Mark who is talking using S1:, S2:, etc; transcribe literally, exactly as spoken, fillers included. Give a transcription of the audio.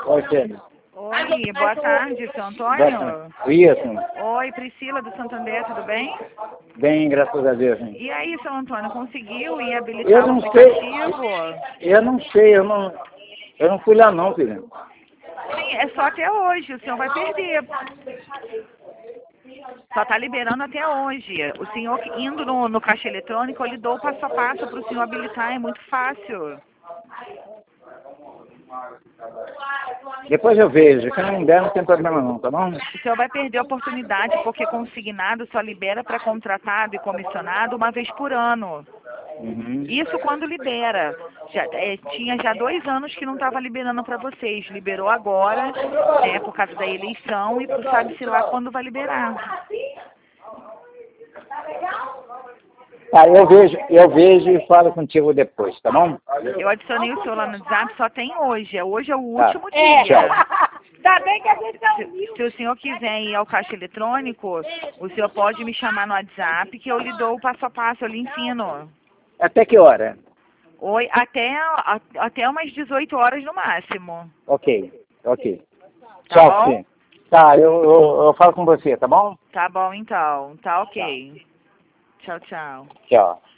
S1: Oi, Fêmea.
S2: Oi, boa tarde, seu Antônio.
S1: Isso.
S2: Oi, Priscila do Santander, tudo bem?
S1: Bem, graças a Deus. Hein?
S2: E aí, seu Antônio, conseguiu ir habilitar
S1: Eu
S2: o
S1: não sei.
S2: aplicativo?
S1: Eu não sei, eu não, eu não fui lá não, filha.
S2: Sim, é só até hoje, o senhor vai perder. Só está liberando até hoje. O senhor que- indo no, no caixa eletrônico, ele dou o passo a passo para o senhor habilitar, é muito fácil.
S1: Depois eu vejo, se não der não tem problema não, tá bom?
S2: O senhor vai perder a oportunidade porque consignado só libera para contratado e comissionado uma vez por ano.
S1: Uhum.
S2: Isso quando libera. Já, é, tinha já dois anos que não estava liberando para vocês. Liberou agora, né, por causa da eleição e sabe-se lá quando vai liberar.
S1: Tá, eu vejo, eu vejo e falo contigo depois, tá bom?
S2: Eu adicionei o senhor lá no WhatsApp, só tem hoje. Hoje é o
S1: Tá.
S2: último
S1: É.
S2: dia.
S3: Tá bem que a gente não
S2: Se,
S3: viu.
S2: se o senhor quiser ir ao caixa eletrônico, o senhor pode me chamar no WhatsApp que eu lhe dou o passo a passo, eu lhe ensino.
S1: Até que hora?
S2: Oi, até, a- até umas dezoito horas no máximo.
S1: Ok, ok.
S2: Tá
S1: Tchau,
S2: bom?
S1: filho. Tá, eu, eu, eu falo com você, tá bom?
S2: Tá bom então, tá ok. Tchau, tchau.
S1: Tchau.